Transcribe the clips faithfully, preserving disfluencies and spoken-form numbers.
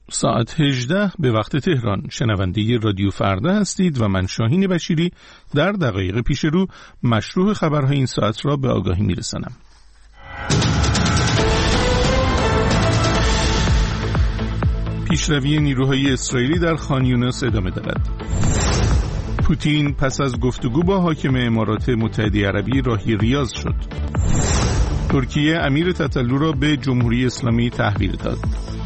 ساعت هجده به وقت تهران. شنونده رادیو فردا هستید و من شاهین بشیری در دقایق پیش رو مشروع خبرهای این ساعت را به آگاهی میرسانم. پیشروی نیروهای اسرائیلی در خان یونس ادامه دارد. پوتین پس از گفتگو با حاکم امارات متحده عربی راهی ریاض شد. ترکیه امیر تتلو را به جمهوری اسلامی تحویل داد.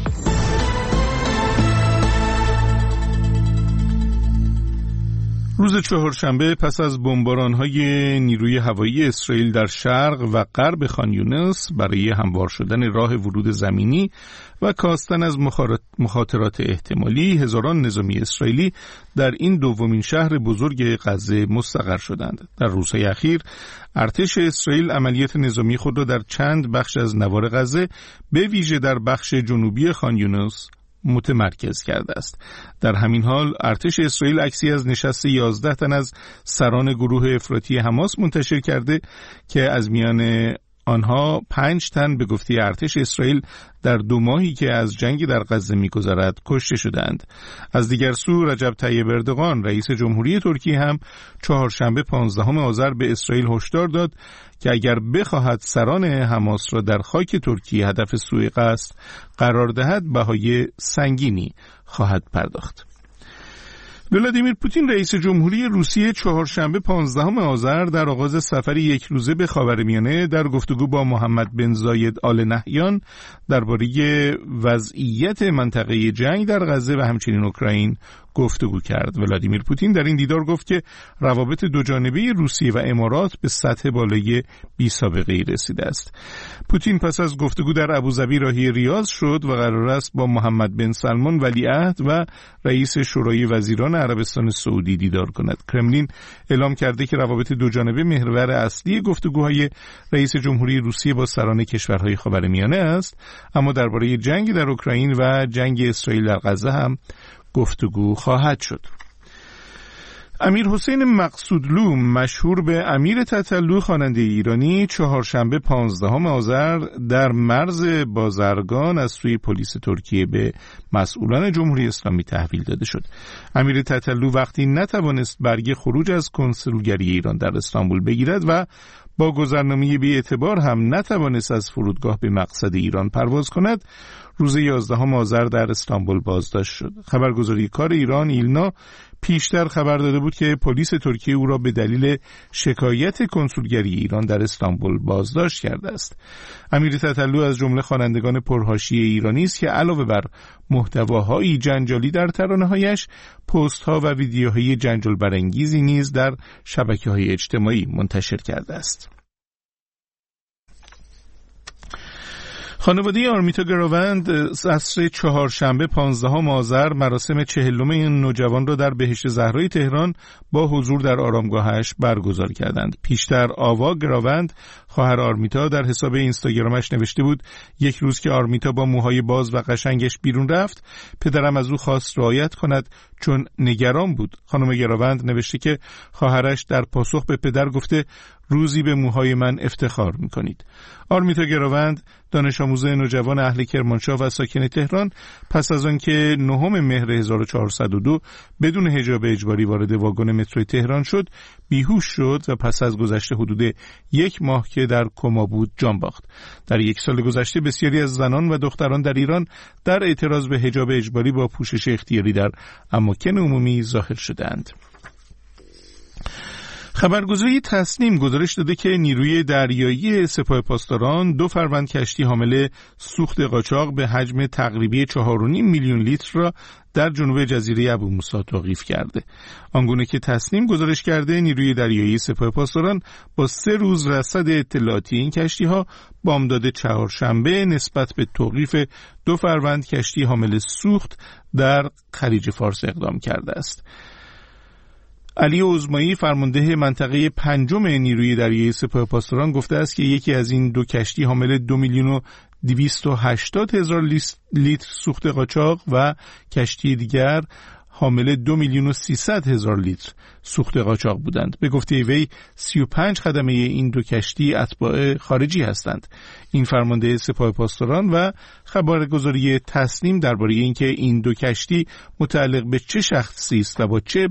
روز چهارشنبه پس از بمباران‌های نیروی هوایی اسرائیل در شرق و غرب خان یونس برای هموار شدن راه ورود زمینی و کاستن از مخاطرات احتمالی، هزاران نظامی اسرائیلی در این دومین شهر بزرگ غزه مستقر شدند. در روزهای اخیر ارتش اسرائیل عملیات نظامی خود را در چند بخش از نوار غزه به ویژه در بخش جنوبی خان یونس متمرکز کرده است. در همین حال ارتش اسرائیل عکسی از نشست یازده تن از سران گروه افراطی حماس منتشر کرده که از میان آنها پنج تن به گفته ارتش اسرائیل در دو ماهی که از جنگ در غزه می‌گذرد کشته شدند. از دیگر سو رجب طیب اردوغان رئیس جمهوری ترکیه هم چهارشنبه پانزدهم آذر به اسرائیل هشدار داد که اگر بخواهد سران حماس را در خاک ترکیه هدف سوء قصد قرار دهد بهای سنگینی خواهد پرداخت. ولادیمیر پوتین رئیس جمهوری روسیه چهارشنبه پانزدهم آذر در آغاز سفری یک روزه به خاورمیانه در گفتگو با محمد بن زاید آل نهیان درباره وضعیت منطقه جنگ در غزه و همچنین اوکراین گفتگو کرد. ولادیمیر پوتین در این دیدار گفت که روابط دوجانبه روسیه و امارات به سطح بالای بی سابقه ای رسیده است. پوتین پس از گفتگو در ابوظبی راهی ریاض شد و قرار است با محمد بن سلمان ولیعهد و رئیس شورای وزیران عربستان سعودی دیدار کند. کرملین اعلام کرده که روابط دوجانبه محور اصلی گفتگوهای رئیس جمهوری روسیه با سران کشورهای خاورمیانه است، اما درباره جنگ در اوکراین و جنگ اسرائیل در غزه هم گفتگو خواهد شد. امیر حسین مقصودلو مشهور به امیر تتلو خواننده ایرانی چهارشنبه پانزدهم آذر در مرز بازرگان از سوی پلیس ترکیه به مسئولان جمهوری اسلامی تحویل داده شد. امیر تتلو وقتی نتوانست برگ خروج از کنسولگری ایران در استانبول بگیرد و با گذرنامه بی اعتبار هم نتوانست از فرودگاه به مقصد ایران پرواز کند، روز یازدهم آذر در استانبول بازداشت شد. خبرگزاری کار ایران ایلنا پیشتر خبر داده بود که پلیس ترکیه او را به دلیل شکایت کنسولگری ایران در استانبول بازداشت کرده است. امیر تتلو از جمله خوانندگان پرحاشیه ایرانی است که علاوه بر محتواهای جنجالی در ترانه‌هایش، پست‌ها و ویدیوهای جنجال برانگیزی نیز در شبکه‌های اجتماعی منتشر کرده است. خانواده آرمیتا گراوند عصر چهارشنبه پانزدهم آذر مراسم چهلم این نوجوان را در بهشت زهرای تهران با حضور در آرامگاهش برگزار کردند. پیشتر آوا گراوند خواهر آرمیتا در حساب اینستاگرامش نوشته بود یک روز که آرمیتا با موهای باز و قشنگش بیرون رفت، پدرم از او خواست رعایت کند چون نگران بود. خانم گراوند نوشته که خواهرش در پاسخ به پدر گفته روزی به موهای من افتخار میکنید. آرمیتا گراوند دانش آموز نوجوان اهل کرمانشاه و ساکن تهران پس از آن که نهم مهر هزار و چهارصد و دو بدون حجاب اجباری وارد واگن مترو تهران شد، بیهوش شد و پس از گذشت حدود یک ماه که در کما بود جان باخت. در یک سال گذشته بسیاری از زنان و دختران در ایران در اعتراض به حجاب اجباری با پوشش اختیاری در اماکن عمومی ظاهر شدند. خبرگزاری تصنیم گزارش داده که نیروی دریایی سپاه پاسداران دو فروند کشتی حامل سوخت قاچاق به حجم تقریبی چهار و نیم میلیون لیتر را در جنوب جزیره ابو موسی توقیف کرده. آنگونه که تصنیم گزارش کرده، نیروی دریایی سپاه پاسداران با سه روز رصد اطلاعاتی این کشتی‌ها بامداد چهارشنبه نسبت به توقیف دو فروند کشتی حامل سوخت در خلیج فارس اقدام کرده است. علی عظمایی فرمانده منطقه پنجم نیروی دریایی سپاه پاسداران گفته است که یکی از این دو کشتی حامل دو میلیون و دویست و هشتاد هزار لیتر سوخت قاچاق و کشتی دیگر حامل دو میلیون و سیصد هزار لیتر سوخت قاچاق بودند. به گفته وی سی و پنج خدمه این دو کشتی اتباع خارجی هستند. این فرمانده سپاه پاسداران و خبرگزاری تسنیم درباره اینکه این دو کشتی متعلق به چه شخصی است و با چه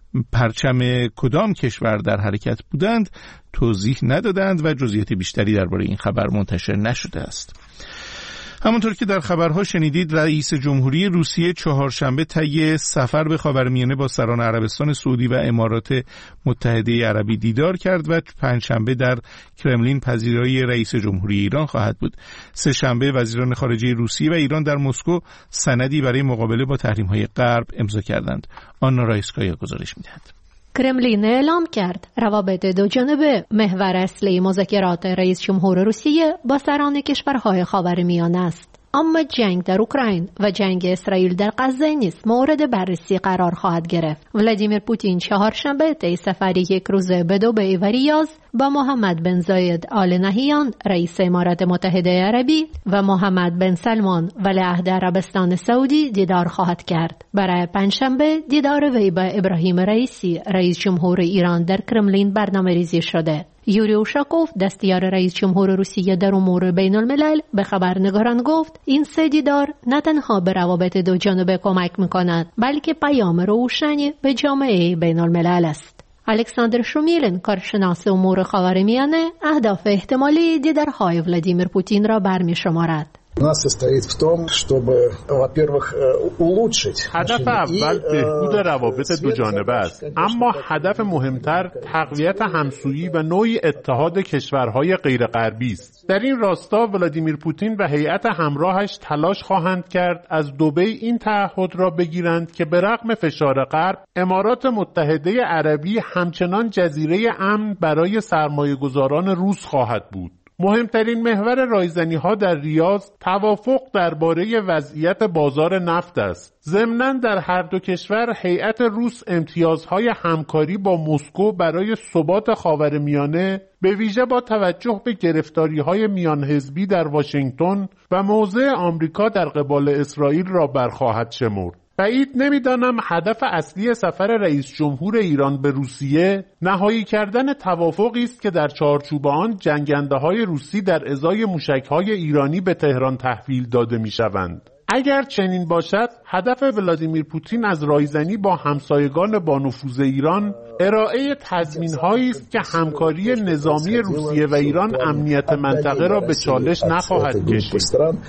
پرچم کدام کشور در حرکت بودند توضیح ندادند و جزئیات بیشتری درباره این خبر منتشر نشده است. همونطور که در خبرها شنیدید، رئیس جمهوری روسیه چهارشنبه طی سفر به خاورمیانه با سران عربستان سعودی و امارات متحده عربی دیدار کرد و پنجشنبه در کرملین پذیرایی رئیس جمهوری ایران خواهد بود. سه شنبه وزیران خارجه روسیه و ایران در مسکو سندی برای مقابله با تحریم‌های غرب امضا کردند. آنا رایسکایا گزارش می‌دهد. کرملین اعلام کرد روابط دو جانبه محور اصلی مذاکرات رئیس جمهور روسیه با سران کشورهای خاورمیانه است. اما جنگ در اوکراین و جنگ اسرائیل در غزه نیز مورد بررسی قرار خواهد گرفت. ولادیمیر پوتین چهارشنبه طی سفری یک روزه به دبی و ریاض با محمد بن زاید آل نهیان رئیس امارات متحده عربی و محمد بن سلمان ولیعهد عربستان سعودی دیدار خواهد کرد. برای پنجشنبه دیدار وی با ابراهیم رئیسی رئیس جمهور ایران در کرملین برنامه‌ریزی شده. یوری اوشاکوف دستیار رئیس جمهور روسیه در امور بین الملل به خبرنگاران گفت این سه دیدار نه تنها به روابط دو جانبه کمک می‌کند بلکه پیام روشنی به جامعه بین الملل است. الکساندر شومیلن کارشناس امور خاورمیانه اهداف احتمالی دیدارهای ولادیمیر پوتین را برمی‌شمارد. нас состоит в том, чтобы, во-первых, улучшить. هدف اول بهبود روابط دو جانبه است، اما هدف مهمتر تقویت همسویی و نوعی اتحاد کشورهای غیر غربی است. در این راستا ولادیمیر پوتین و هیئت همراهش تلاش خواهند کرد از دبی این تعهد را بگیرند که به رغم فشار غرب، امارات متحده عربی همچنان جزیره امن برای سرمایه‌گذاران روس خواهد بود. مهمترین محور رایزنی‌ها در ریاض توافق درباره وضعیت بازار نفت است. ضمناً در هر دو کشور هیئت روس امتیازهای همکاری با مسکو برای ثبات خاورمیانه به ویژه با توجه به گرفتاری‌های میان حزبی در واشنگتن و موضع آمریکا در قبال اسرائیل را برخواهد شمرد. بعید نمیدانم هدف اصلی سفر رئیس جمهور ایران به روسیه نهایی کردن توافقی است که در چارچوب آن جنگنده‌های روسی در ازای موشک‌های ایرانی به تهران تحویل داده می‌شوند. اگر چنین باشد، هدف ولادیمیر پوتین از رایزنی با همسایگان با نفوذ ایران ارائه تضمین‌هایی است که همکاری نظامی روسیه و ایران امنیت منطقه را به چالش نخواهد کشید.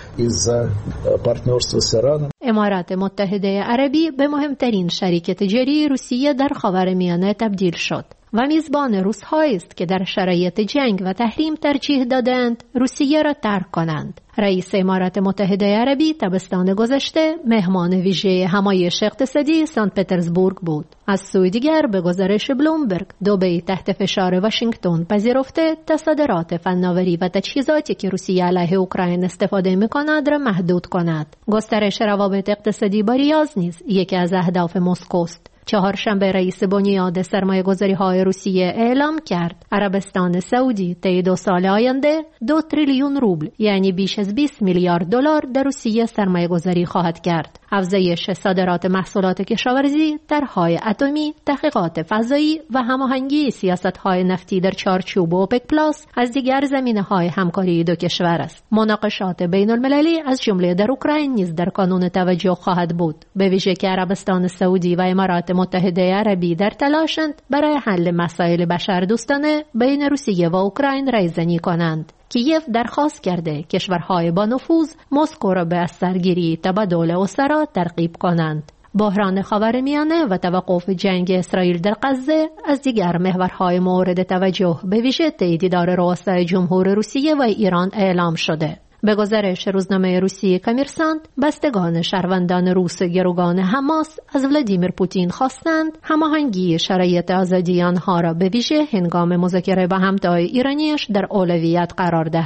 امارات متحده عربی به مهمترین شریک تجاری روسیه در خاورمیانه تبدیل شد و میزبان روس‌هایی است که در شرایط جنگ و تحریم ترجیح دادند روسیه را ترک کنند. رئیس امارات متحده عربی تابستان گذشته مهمان ویژه همایش اقتصادی سن پترزبورگ بود. از سوی دیگر به گزارش بلومبرگ دبی تحت فشار واشنگتن پذیرفته تا صادرات فناوری و تجهیزاتی که روسیه علیه اوکراین استفاده می‌کند را محدود کند. گسترش روابط اقتصادی با ریاض نیز یکی از اهداف مسکوست. چهارشنبه رئیس بنیاد سرمایه‌گذاری‌های روسیه اعلام کرد عربستان سعودی طی دو سال آینده دو تریلیون روبل یعنی بیش از بیست میلیارد دلار در روسیه سرمایه‌گذاری خواهد کرد. افزایش صادرات محصولات کشاورزی، طرح‌های اتمی، تحقیقات فضایی و هماهنگی سیاست‌های نفتی در چارچوب اوپک پلاس از دیگر زمینه‌های همکاری دو کشور است. مناقشات بین‌المللی از جمله در اوکراین نیز در کانون توجه خواهد بود، به ویژه که عربستان سعودی و امارات متحده عربی در تلاشند برای حل مسائل بشردوستانه بین روسیه و اوکراین رایزنی کنند. کیف درخواست کرده کشورهای با نفوذ مسکو را به اثرگیری تبادل اسرا ترغیب کنند. بحران خاورمیانه و توقف جنگ اسرائیل در غزه از دیگر محورهای مورد توجه به ویژه طی دیدار رؤسای جمهور روسیه و ایران اعلام شده. به گزارش روزنامه روسیه کمیرسانت، بستگان شهروندان روس گروگان حماس از ولادیمیر پوتین خواستند هماهنگی شرایط آزادی آنها را به ویژه هنگام مذاکره با همتای ایرانیش در اولویت قرار دهد.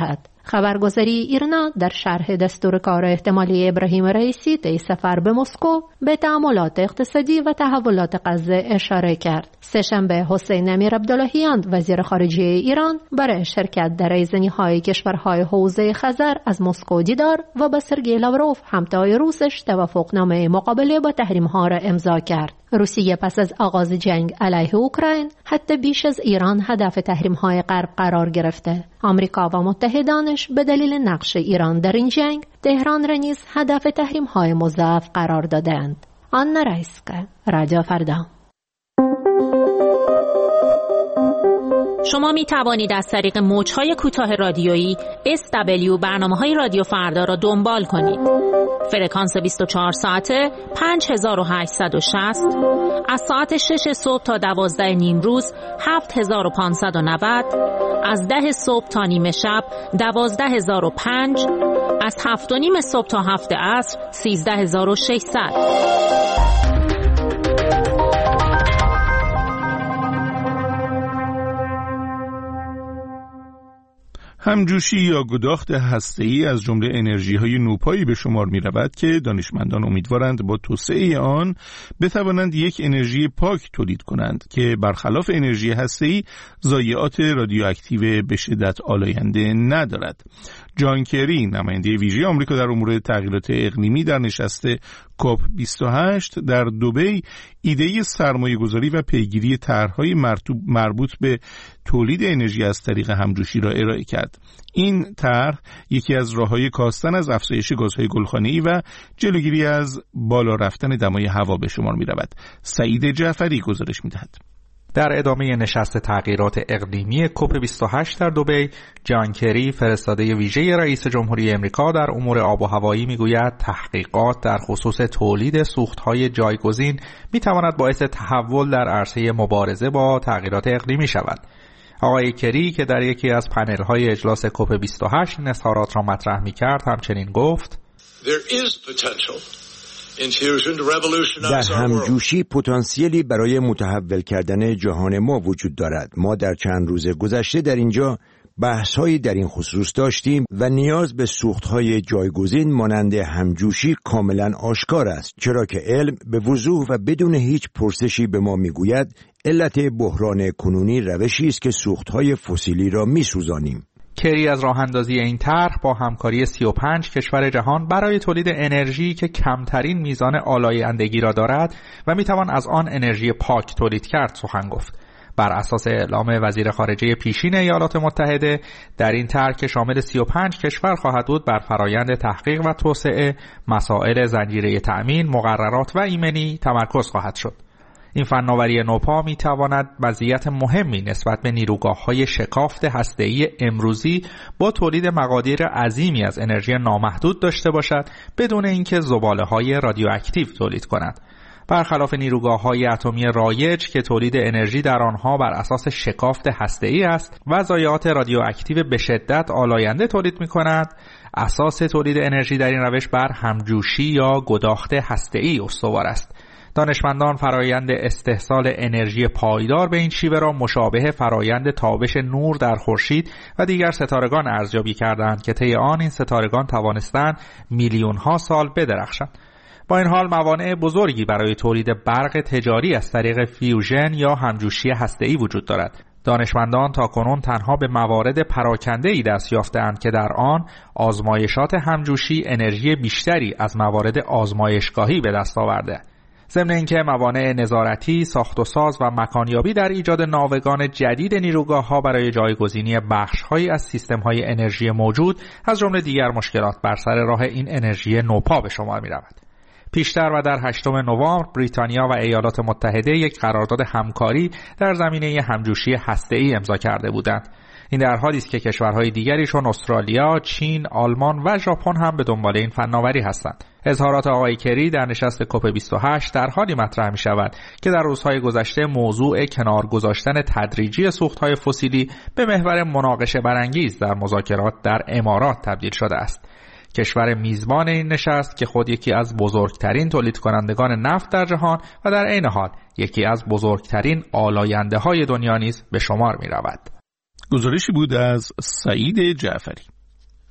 خبرگزاری ایرنا در شرح دستور کار احتمالی ابراهیم رئیسی طی سفر به مسکو به تأملات اقتصادی و تحولات غزه اشاره کرد. سه‌شنبه حسین امیر عبداللهیان وزیر خارجه ایران برای شرکت در ریزنی‌های کشورهای حوزه خزر از مسکو دیدار و با سرگئی لاوروف همتای روسش توافقنامه مقابله با تحریم‌ها را امضا کرد. روسیه پس از آغاز جنگ علیه اوکراین حتی بیش از ایران هدف تحریم‌های غرب قرار گرفته. آمریکا و متحدانش به دلیل نقش ایران در این جنگ تهران را نیز هدف تحریم‌های مضاعف قرار دادند. آنا رایسکا، رادیو فردا. شما می توانید از طریق موج‌های کوتاه رادیویی اس دبلیو برنامه‌های رادیو فردا را دنبال کنید. فرکانس بیست و چهار ساعته پنج هزار و هشتصد و شصت، از ساعت شش صبح تا دوازده نیم روز هفت هزار و پانصد و نود، از ده صبح تا نیمه شب دوازده هزار و پنج، از هفت و نیم صبح تا هفت عصر سیزده هزار و ششصد. همجوشی یا گداخت هسته‌ای از جمله انرژی‌های نوپایی به شمار می‌رود که دانشمندان امیدوارند با توسعه آن بتوانند یک انرژی پاک تولید کنند که برخلاف انرژی هسته‌ای ضایعات رادیواکتیو به شدت آلاینده ندارد. جان کری، نماینده ویژه آمریکا در امور تغییرات اقلیمی، در نشست کوپ بیست و هشت در دبی ایده سرمایه‌گذاری و پیگیری طرح‌های مربوط به تولید انرژی از طریق همجوشی را ارائه کرد. این طرح یکی از راه‌های کاستن از افزایش گازهای گلخانه‌ای و جلوگیری از بالا رفتن دمای هوا به شمار می‌رود. سعید جعفری گزارش می‌دهد. در ادامه نشست تغییرات اقلیمی کوپ بیست و هشت در دبی، جان کری، فرستاده ویژه رئیس جمهوری امریکا در امور آب و هوایی، میگوید تحقیقات در خصوص تولید سوختهای جایگزین میتواند باعث تحول در عرصه مبارزه با تغییرات اقلیمی شود. آقای کری که در یکی از پنل‌های اجلاس کوپ بیست و هشت این اظهارات را مطرح می‌کرد همچنین گفت: در همجوشی پتانسیلی برای متحول کردن جهان ما وجود دارد. ما در چند روز گذشته در اینجا بحث‌هایی در این خصوص داشتیم و نیاز به سوخت‌های جایگزین مانند همجوشی کاملا آشکار است، چرا که علم به وضوح و بدون هیچ پرسشی به ما میگوید علت بحران کنونی روشی است که سوخت‌های فسیلی را می‌سوزانیم. کری از راه اندازی این طرح با همکاری سی و پنج کشور جهان برای تولید انرژی که کمترین میزان آلایندگی را دارد و میتوان از آن انرژی پاک تولید کرد سخن گفت. بر اساس اعلام وزیر خارجه پیشین ایالات متحده، در این طرح که شامل سی و پنج کشور خواهد بود، بر فرایند تحقیق و توسعه، مسائل زنجیره تأمین، مقررات و ایمنی تمرکز خواهد شد. این فناوری نوپا می تواند مزیت مهمی نسبت به نیروگاه‌های شکافت هسته‌ای امروزی با تولید مقادیر عظیمی از انرژی نامحدود داشته باشد بدون اینکه زباله‌های رادیواکتیو تولید کند. برخلاف نیروگاه‌های اتمی رایج که تولید انرژی در آنها بر اساس شکافت هسته‌ای است و ضایعات رادیواکتیو به شدت آلاینده تولید می‌کند، اساس تولید انرژی در این روش بر همجوشی یا گداخت هسته‌ای استوار است. دانشمندان فرایند استحصال انرژی پایدار به این شیوه را مشابه فرایند تابش نور در خورشید و دیگر ستارگان ارزیابی کردند که طی آن این ستارگان توانستند میلیون ها سال بدرخشند. با این حال موانع بزرگی برای تولید برق تجاری از طریق فیوژن یا همجوشی هسته‌ای وجود دارد. دانشمندان تاکنون تنها به موارد پراکنده‌ای دست یافته‌اند که در آن آزمایشات همجوشی انرژی بیشتری از موارد آزمایشگاهی به دست آورده. ضمن اینکه موانع نظارتی، ساخت و ساز و مکانیابی در ایجاد ناوگان جدید نیروگاه‌ها برای جایگزینی بخش‌هایی از سیستم‌های انرژی موجود از جمله دیگر مشکلات بر سر راه این انرژی نوپا به شمار می‌رود. پیشتر و در هشتم نوامبر بریتانیا و ایالات متحده یک قرارداد همکاری در زمینه همجوشی هسته‌ای امضا کرده بودند. این در حالی است که کشورهای دیگری چون استرالیا، چین، آلمان و ژاپن هم به دنبال این فناوری هستند. اظهارات آقای کری در نشست کوپ بیست و هشت در حالی مطرح می شود که در روزهای گذشته موضوع کنار گذاشتن تدریجی سوختهای فسیلی به محور مناقشه برانگیز در مذاکرات در امارات تبدیل شده است. کشور میزبان این نشست که خود یکی از بزرگترین تولید کنندگان نفت در جهان و در عین حال یکی از بزرگترین آلاینده های دنیا نیز به شمار می رود. گزارشی بود از سعید جعفری.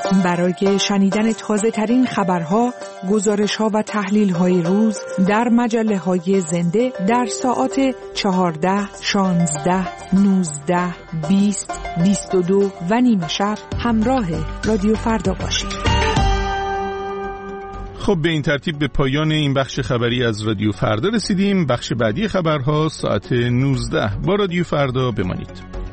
برای شنیدن تازه ترین خبرها، گزارش ها و تحلیل های روز در مجله های زنده در ساعات چهارده، شانزده، نوزده، بیست، بیست و دو و نیمه شب همراه رادیو فردا باشید. خب به این ترتیب به پایان این بخش خبری از رادیو فردا رسیدیم. بخش بعدی خبرها ساعت نوزده. با رادیو فردا بمانید.